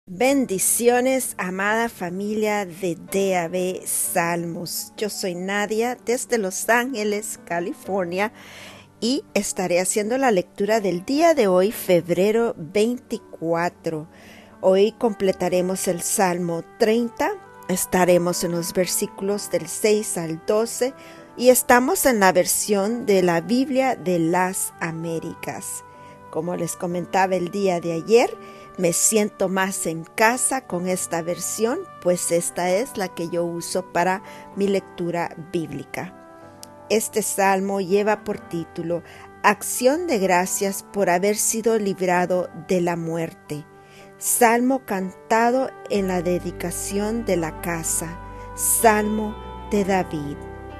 Bendiciones, amada familia de DAB Salmos. Yo soy Nadia desde Los Ángeles, California, y estaré haciendo la lectura del día de hoy, febrero 24. Hoy completaremos el Salmo 30, estaremos en los versículos del 6 al 12 y estamos en la versión de la Biblia de las Américas. Como les comentaba el día de ayer, me siento más en casa con esta versión, pues esta es la que yo uso para mi lectura bíblica. Este salmo lleva por título Acción de gracias por haber sido librado de la muerte. Salmo cantado en la dedicación de la casa. Salmo de David.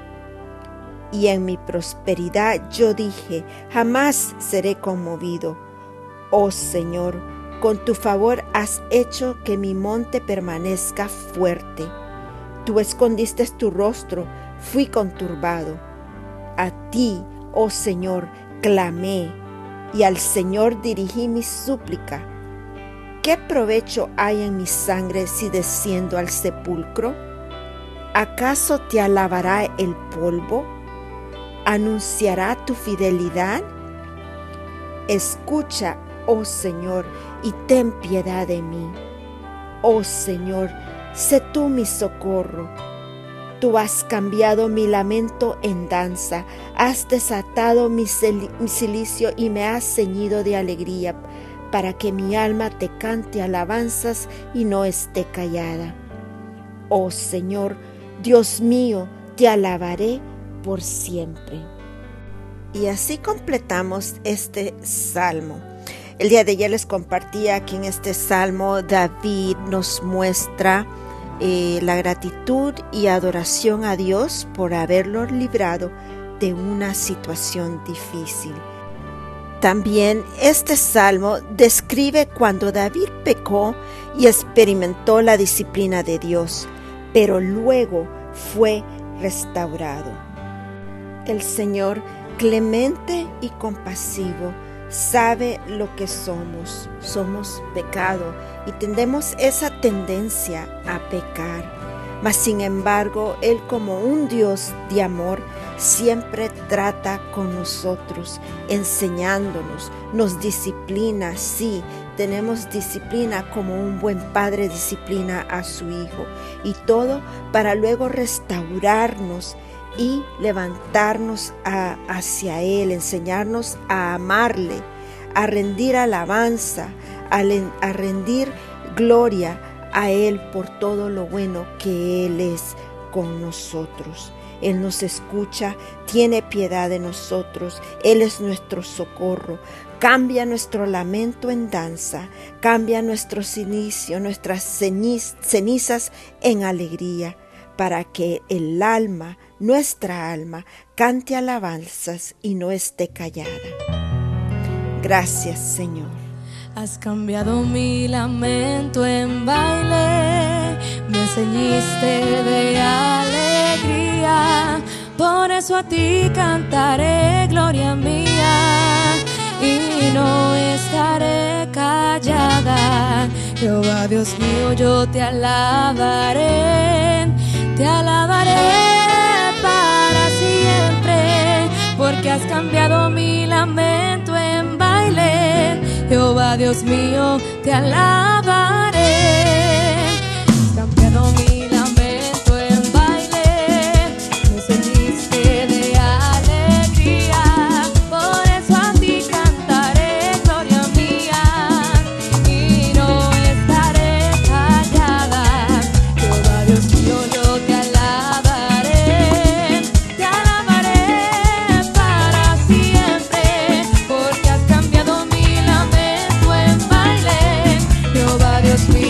Y en mi prosperidad yo dije, jamás seré conmovido. Oh Señor, con tu favor has hecho que mi monte permanezca fuerte. Tú escondiste tu rostro, fui conturbado. A ti, oh Señor, clamé, y al Señor dirigí mi súplica. ¿Qué provecho hay en mi sangre si desciendo al sepulcro? ¿Acaso te alabará el polvo? ¿Anunciará tu fidelidad? Escucha, oh Señor, y ten piedad de mí. Oh Señor, sé tú mi socorro. Tú has cambiado mi lamento en danza, has desatado mi cilicio y me has ceñido de alegría, para que mi alma te cante alabanzas y no esté callada. Oh Señor, Dios mío, te alabaré por siempre. Y así completamos este salmo. El día de ayer les compartía que en este salmo David nos muestra la gratitud y adoración a Dios por haberlo librado de una situación difícil. También este salmo describe cuando David pecó y experimentó la disciplina de Dios, pero luego fue restaurado. El Señor, clemente y compasivo, sabe lo que somos pecado y tendemos esa tendencia a pecar. Mas sin embargo, Él como un Dios de amor siempre trata con nosotros, enseñándonos, nos disciplina. Sí, tenemos disciplina como un buen padre disciplina a su hijo, y todo para luego restaurarnos y levantarnos hacia Él, enseñarnos a amarle, a rendir alabanza, a rendir gloria a Él por todo lo bueno que Él es con nosotros. Él nos escucha, tiene piedad de nosotros, Él es nuestro socorro. Cambia nuestro lamento en danza, cambia nuestro cilicio, nuestras cenizas en alegría, para que el alma, nuestra alma, cante alabanzas y no esté callada. Gracias, Señor. Has cambiado mi lamento en baile, me ceñiste de alegría, por eso a ti cantaré, gloria mía, y no estaré callada. Jehová Dios mío, yo te alabaré para siempre, porque has cambiado mi lamento en baile. Jehová Dios mío, te alabaré. Has cambiado mi lamento en baile, me ceñiste de alegría, por eso a ti cantaré, gloria mía, y no estaré callada. Jehová Dios mío, yo te alabaré para siempre, porque has cambiado mi lamento en baile. Jehová Dios mío.